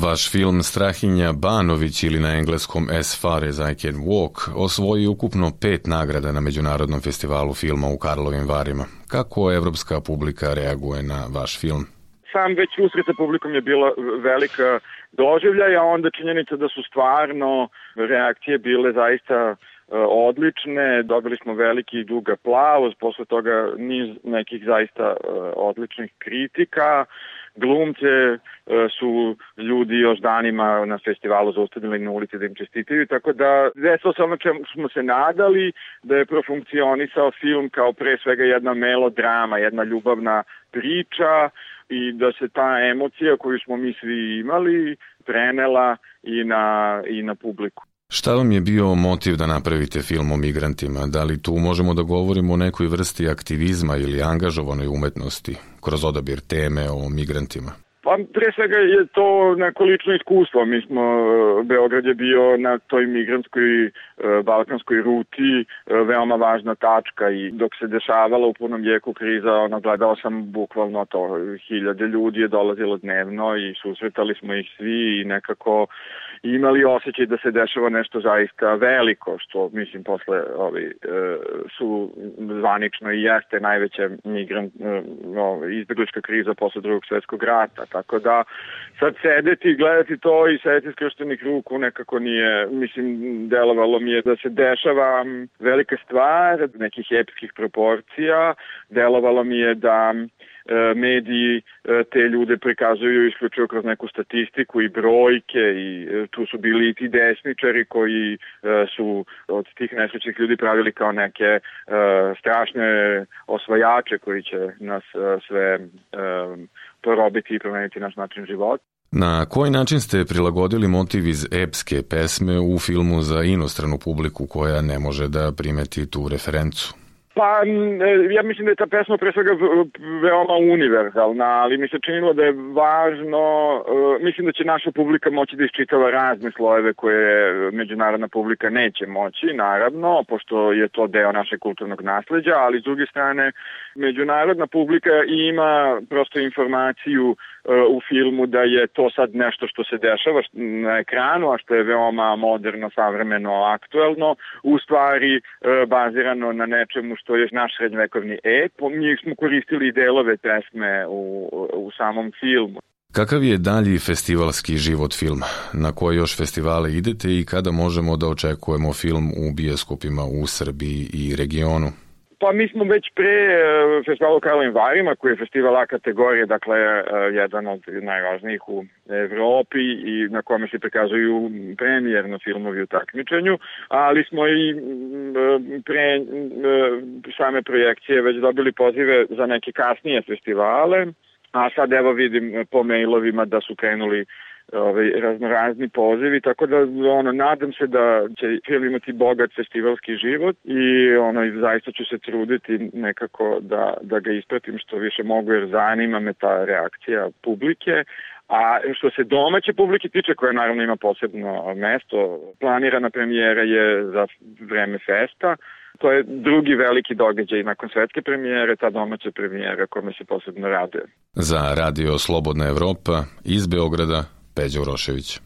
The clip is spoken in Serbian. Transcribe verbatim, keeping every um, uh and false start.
Vaš film Strahinja Banović ili na engleskom As Far As I Can Walk osvojio ukupno pet nagrada na Međunarodnom festivalu filma u Karlovim Varima. Kako evropska publika reaguje na vaš film? Sam već susret sa publikom je bila velika doživljaja, a onda činjenica da su stvarno reakcije bile zaista odlične, dobili smo veliki i dug aplauz, posle toga niz nekih zaista odličnih kritika. Glumce su ljudi još danima na festivalu zaustavili na ulici da im čestitaju, tako da desilo se ono čemu smo se nadali, da je profunkcionisao film kao pre svega jedna melodrama, jedna ljubavna priča i da se ta emocija koju smo mi svi imali prenela i na, i na publiku. Šta vam je bio motiv da napravite film o migrantima? Da li tu možemo da govorimo o nekoj vrsti aktivizma ili angažovanoj umetnosti kroz odabir teme o migrantima? Pa pre svega je to neko lično iskustvo. Mi smo, Beograd je bio na toj migrantskoj balkanskoj ruti veoma važna tačka i dok se dešavala u punom jeku kriza, ono, gledao sam bukvalno to, hiljade ljudi je dolazilo dnevno i susretali smo ih svi i nekako imali osjećaj da se dešava nešto zaista veliko, što mislim posle ovi, su zvanično i jeste najveća migrant, izbeglička kriza posle drugog svjetskog rata. Tako da sad sedeti i gledati to i sedeti skrštenih ruku nekako nije, mislim, delovalo mi je da se dešava velika stvar, nekih epskih proporcija, delovalo mi je da mediji te ljude prikazuju isključivo kroz neku statistiku i brojke i tu su bili i ti desničari koji su od tih nesrećnih ljudi pravili kao neke strašne osvajače koji će nas sve porobiti i promeniti naš način života. Na koji način ste prilagodili motiv iz epske pesme u filmu za inostranu publiku koja ne može da primeti tu referencu? Pa, ja mislim da je ta pesma pre svega veoma univerzalna, ali mi se činilo da je važno, mislim da će naša publika moći da iščitava razne slojeve koje međunarodna publika neće moći, naravno, pošto je to deo našeg kulturnog nasleđa, ali s druge strane, međunarodna publika ima prosto informaciju u filmu da je to sad nešto što se dešava na ekranu, a što je veoma moderno, savremeno, aktuelno, u stvari bazirano na nečemu što je naš srednjevekovni ep. Mi smo koristili i delove pesme u, u samom filmu. Kakav je dalji festivalski život filma? Na koje još festivale idete i kada možemo da očekujemo film u bioskopima u Srbiji i regionu? Pa mi smo već pre festivalu u Karlovim Varima, koji je festival A kategorije, dakle jedan od najvažnijih u Evropi i na kome se prikazuju premijerno filmovi u takmičenju, ali smo i pre same projekcije već dobili pozive za neke kasnije festivale, a sad evo vidim po mailovima da su krenuli Ovaj, raznorazni pozivi, tako da ono, nadam se da će film imati bogat festivalski život i ono, zaista ću se truditi nekako da, da ga ispratim što više mogu, jer zanima me ta reakcija publike. A što se domaće publike tiče, koja naravno ima posebno mesto, planirana premijera je za vreme festa. To je drugi veliki događaj nakon svetske premijere, ta domaća premijera kome se posebno raduje. Za Radio Slobodna Evropa iz Beograda, Peđa Urošević.